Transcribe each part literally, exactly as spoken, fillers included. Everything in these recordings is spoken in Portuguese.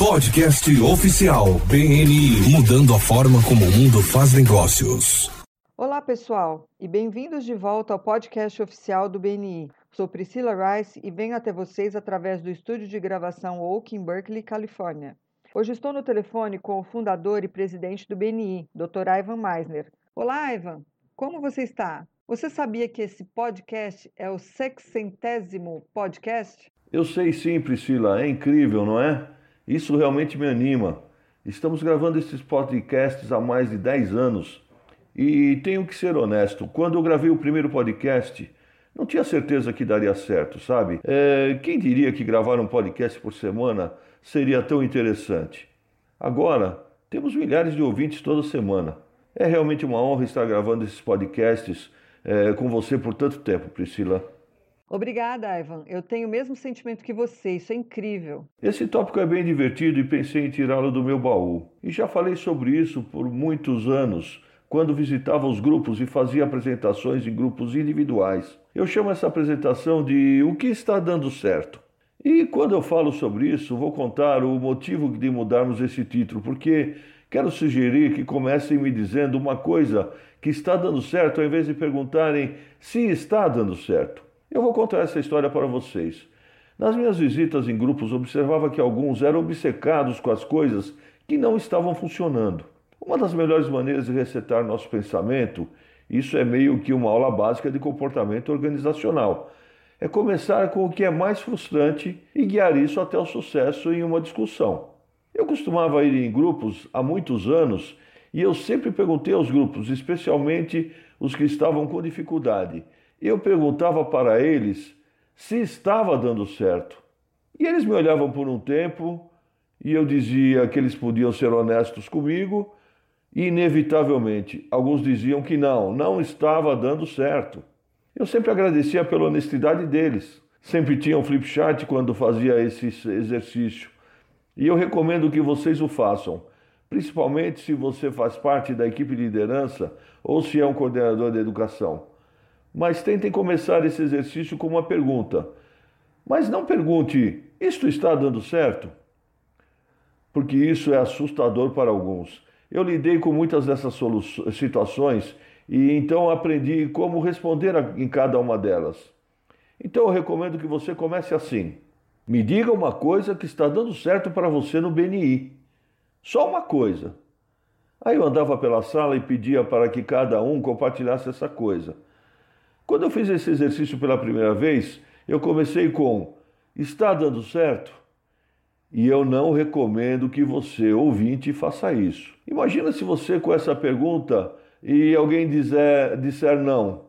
Podcast oficial B N I, mudando a forma como o mundo faz negócios. Olá, pessoal, e bem-vindos de volta ao podcast oficial do B N I. Sou Priscila Rice e venho até vocês através do estúdio de gravação Oak em Berkeley, Califórnia. Hoje estou no telefone com o fundador e presidente do B N I, doutor Ivan Misner. Olá, Ivan, como você está? Você sabia que esse podcast é o sexcentésimo podcast? Eu sei sim, Priscila, é incrível, não é? Isso realmente me anima. Estamos gravando esses podcasts há mais de dez anos e tenho que ser honesto, quando eu gravei o primeiro podcast, não tinha certeza que daria certo, sabe? É, quem diria que gravar um podcast por semana seria tão interessante? Agora, temos milhares de ouvintes toda semana. É realmente uma honra estar gravando esses podcasts é, com você por tanto tempo, Priscila. Obrigada, Ivan. Eu tenho o mesmo sentimento que você, isso é incrível. Esse tópico é bem divertido e pensei em tirá-lo do meu baú. E já falei sobre isso por muitos anos, quando visitava os grupos e fazia apresentações em grupos individuais. Eu chamo essa apresentação de O que está dando certo. E quando eu falo sobre isso, vou contar o motivo de mudarmos esse título, porque quero sugerir que comecem me dizendo uma coisa que está dando certo, ao invés de perguntarem se está dando certo. Eu vou contar essa história para vocês. Nas minhas visitas em grupos, observava que alguns eram obcecados com as coisas que não estavam funcionando. Uma das melhores maneiras de resetar nosso pensamento, isso é meio que uma aula básica de comportamento organizacional, é começar com o que é mais frustrante e guiar isso até o sucesso em uma discussão. Eu costumava ir em grupos há muitos anos e eu sempre perguntei aos grupos, especialmente os que estavam com dificuldade, eu perguntava para eles se estava dando certo. E eles me olhavam por um tempo e eu dizia que eles podiam ser honestos comigo e, inevitavelmente, alguns diziam que não, não estava dando certo. Eu sempre agradecia pela honestidade deles. Sempre tinha um flip chart quando fazia esse exercício. E eu recomendo que vocês o façam, principalmente se você faz parte da equipe de liderança ou se é um coordenador de educação. Mas tentem começar esse exercício com uma pergunta. Mas não pergunte, isto está dando certo? Porque isso é assustador para alguns. Eu lidei com muitas dessas situações e então aprendi como responder em cada uma delas. Então eu recomendo que você comece assim. Me diga uma coisa que está dando certo para você no B N I. Só uma coisa. Aí eu andava pela sala e pedia para que cada um compartilhasse essa coisa. Quando eu fiz esse exercício pela primeira vez, eu comecei com está dando certo? E eu não recomendo que você, ouvinte, faça isso. Imagina se você com essa pergunta e alguém dizer, disser não.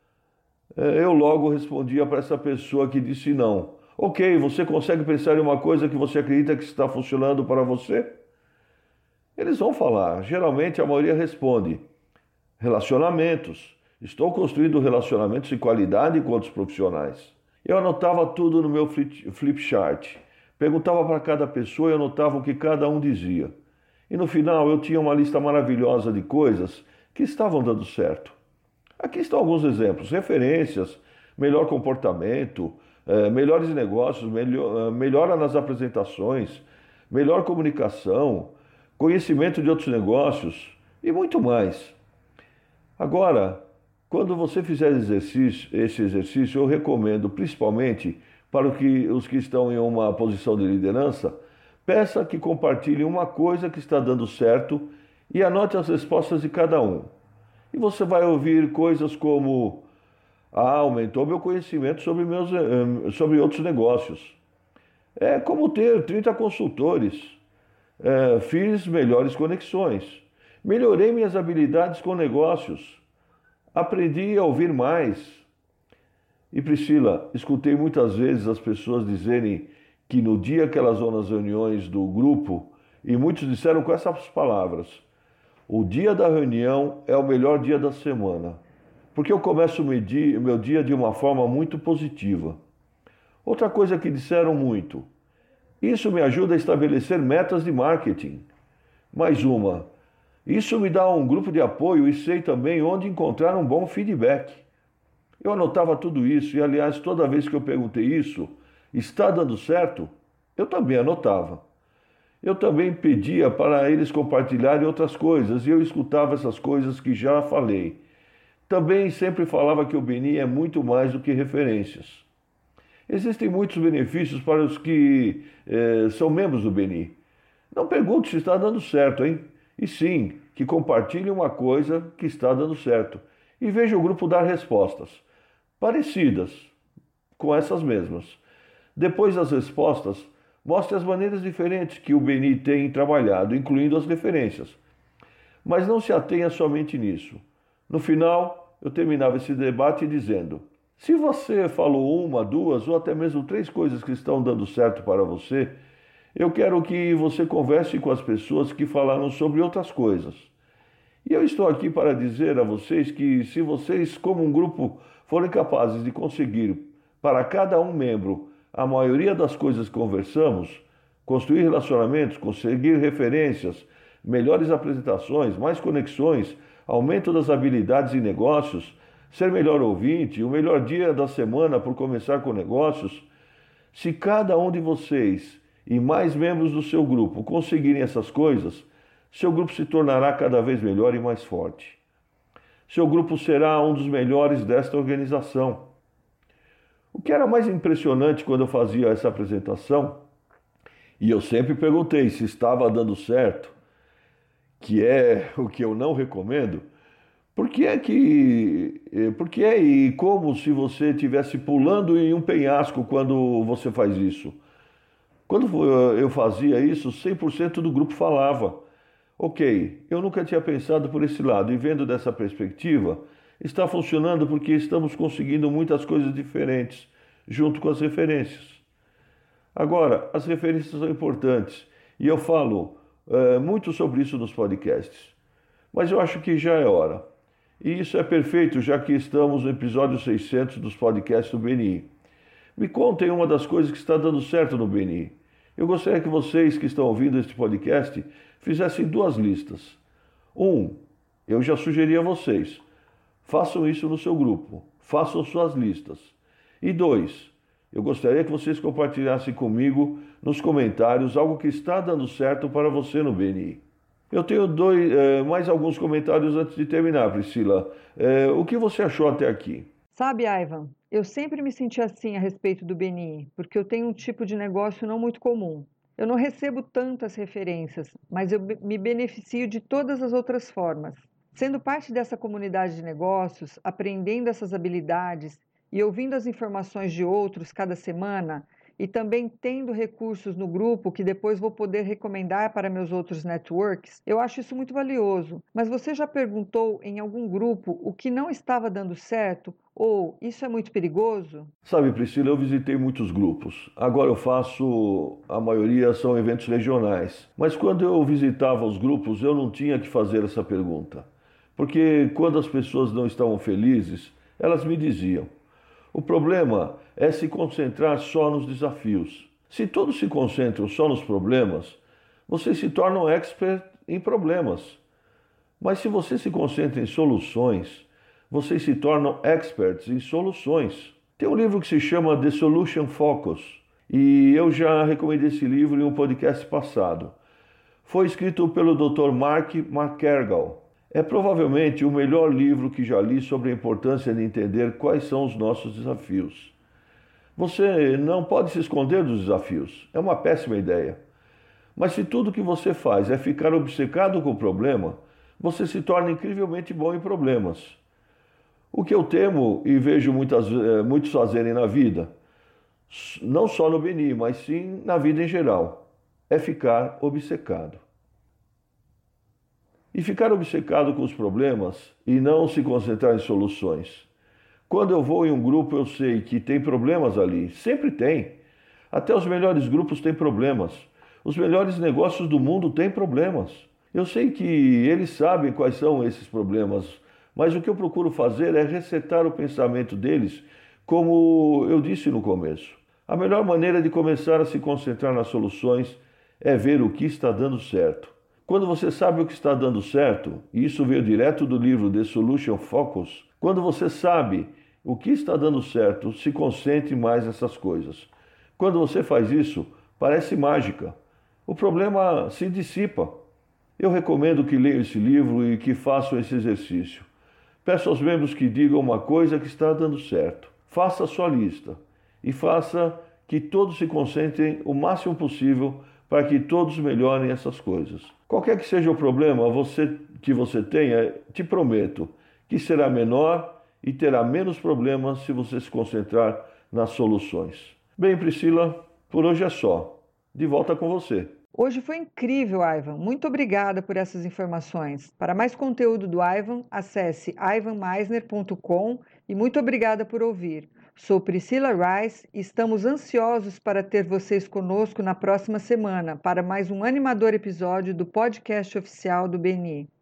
Eu logo respondia para essa pessoa que disse não. Ok, você consegue pensar em uma coisa que você acredita que está funcionando para você? Eles vão falar. Geralmente a maioria responde relacionamentos. Estou construindo relacionamentos de qualidade com outros profissionais. Eu anotava tudo no meu flip chart. Perguntava para cada pessoa e anotava o que cada um dizia. E no final eu tinha uma lista maravilhosa de coisas que estavam dando certo. Aqui estão alguns exemplos. Referências, melhor comportamento, melhores negócios, melhora nas apresentações, melhor comunicação, conhecimento de outros negócios e muito mais. Agora, quando você fizer exercício, esse exercício, eu recomendo, principalmente para os que estão em uma posição de liderança, peça que compartilhem uma coisa que está dando certo e anote as respostas de cada um. E você vai ouvir coisas como: ah, aumentou meu conhecimento sobre, meus, sobre outros negócios. É como ter trinta consultores. É, fiz melhores conexões. Melhorei minhas habilidades com negócios. Aprendi a ouvir mais. E Priscila, escutei muitas vezes as pessoas dizerem que no dia que elas vão nas reuniões do grupo, e muitos disseram com essas palavras: o dia da reunião é o melhor dia da semana, porque eu começo o meu dia de uma forma muito positiva. Outra coisa que disseram muito: isso me ajuda a estabelecer metas de marketing. Mais uma: isso me dá um grupo de apoio e sei também onde encontrar um bom feedback. Eu anotava tudo isso e, aliás, toda vez que eu perguntei isso, está dando certo? Eu também anotava. Eu também pedia para eles compartilharem outras coisas e eu escutava essas coisas que já falei. Também sempre falava que o B N I é muito mais do que referências. Existem muitos benefícios para os que eh, são membros do B N I. Não pergunte se está dando certo, hein? E sim, que compartilhe uma coisa que está dando certo. E veja o grupo dar respostas parecidas com essas mesmas. Depois das respostas, mostre as maneiras diferentes que o B N I tem trabalhado, incluindo as referências. Mas não se atenha somente nisso. No final, eu terminava esse debate dizendo: se você falou uma, duas ou até mesmo três coisas que estão dando certo para você, eu quero que você converse com as pessoas que falaram sobre outras coisas. E eu estou aqui para dizer a vocês que se vocês, como um grupo, forem capazes de conseguir para cada um membro a maioria das coisas que conversamos, construir relacionamentos, conseguir referências, melhores apresentações, mais conexões, aumento das habilidades em negócios, ser melhor ouvinte, o melhor dia da semana por começar com negócios, se cada um de vocês e mais membros do seu grupo conseguirem essas coisas, seu grupo se tornará cada vez melhor e mais forte. Seu grupo será um dos melhores desta organização. O que era mais impressionante quando eu fazia essa apresentação, e eu sempre perguntei se estava dando certo, que é o que eu não recomendo, por que é que, por que é e como se você estivesse pulando em um penhasco quando você faz isso? Quando eu fazia isso, cem por cento do grupo falava. Ok, eu nunca tinha pensado por esse lado e vendo dessa perspectiva, está funcionando porque estamos conseguindo muitas coisas diferentes, junto com as referências. Agora, as referências são importantes e eu falo é, muito sobre isso nos podcasts, mas eu acho que já é hora. E isso é perfeito, já que estamos no episódio seiscentos dos podcasts do B N I. Me contem uma das coisas que está dando certo no B N I. Eu gostaria que vocês que estão ouvindo este podcast fizessem duas listas. Um, eu já sugeri a vocês, façam isso no seu grupo, façam suas listas. E dois, eu gostaria que vocês compartilhassem comigo nos comentários algo que está dando certo para você no B N I. Eu tenho dois, eh, mais alguns comentários antes de terminar, Priscila. Eh, o que você achou até aqui? Sabe, Ivan, eu sempre me senti assim a respeito do B N I, porque eu tenho um tipo de negócio não muito comum. Eu não recebo tantas referências, mas eu me beneficio de todas as outras formas. Sendo parte dessa comunidade de negócios, aprendendo essas habilidades e ouvindo as informações de outros cada semana, e também tendo recursos no grupo que depois vou poder recomendar para meus outros networks, eu acho isso muito valioso. Mas você já perguntou em algum grupo o que não estava dando certo? Ou isso é muito perigoso? Sabe, Priscila, eu visitei muitos grupos. Agora eu faço, a maioria são eventos regionais. Mas quando eu visitava os grupos, eu não tinha que fazer essa pergunta. Porque quando as pessoas não estavam felizes, elas me diziam. O problema é se concentrar só nos desafios. Se todos se concentram só nos problemas, você se torna um expert em problemas. Mas se você se concentra em soluções, vocês se tornam experts em soluções. Tem um livro que se chama The Solution Focus, e eu já recomendei esse livro em um podcast passado. Foi escrito pelo doutor Mark McCargal. É provavelmente o melhor livro que já li sobre a importância de entender quais são os nossos desafios. Você não pode se esconder dos desafios, é uma péssima ideia. Mas se tudo que você faz é ficar obcecado com o problema, você se torna incrivelmente bom em problemas. O que eu temo e vejo muitas, muitos fazerem na vida, não só no B N I, mas sim na vida em geral, é ficar obcecado. E ficar obcecado com os problemas e não se concentrar em soluções. Quando eu vou em um grupo, eu sei que tem problemas ali. Sempre tem. Até os melhores grupos têm problemas. Os melhores negócios do mundo têm problemas. Eu sei que eles sabem quais são esses problemas, mas o que eu procuro fazer é resetar o pensamento deles, como eu disse no começo. A melhor maneira de começar a se concentrar nas soluções é ver o que está dando certo. Quando você sabe o que está dando certo, e isso veio direto do livro The Solution Focus, quando você sabe o que está dando certo, se concentre mais nessas coisas. Quando você faz isso, parece mágica. o problema se dissipa. Eu recomendo que leiam esse livro e que façam esse exercício. Peço aos membros que digam uma coisa que está dando certo. Faça a sua lista e faça que todos se concentrem o máximo possível para que todos melhorem essas coisas. Qualquer que seja o problema você, que você tenha, te prometo que será menor e terá menos problemas se você se concentrar nas soluções. Bem, Priscila, por hoje é só. De volta com você. Hoje foi incrível, Ivan. Muito obrigada por essas informações. Para mais conteúdo do Ivan, acesse ivan meisner ponto com e muito obrigada por ouvir. Sou Priscila Rice e estamos ansiosos para ter vocês conosco na próxima semana para mais um animador episódio do podcast oficial do B N I.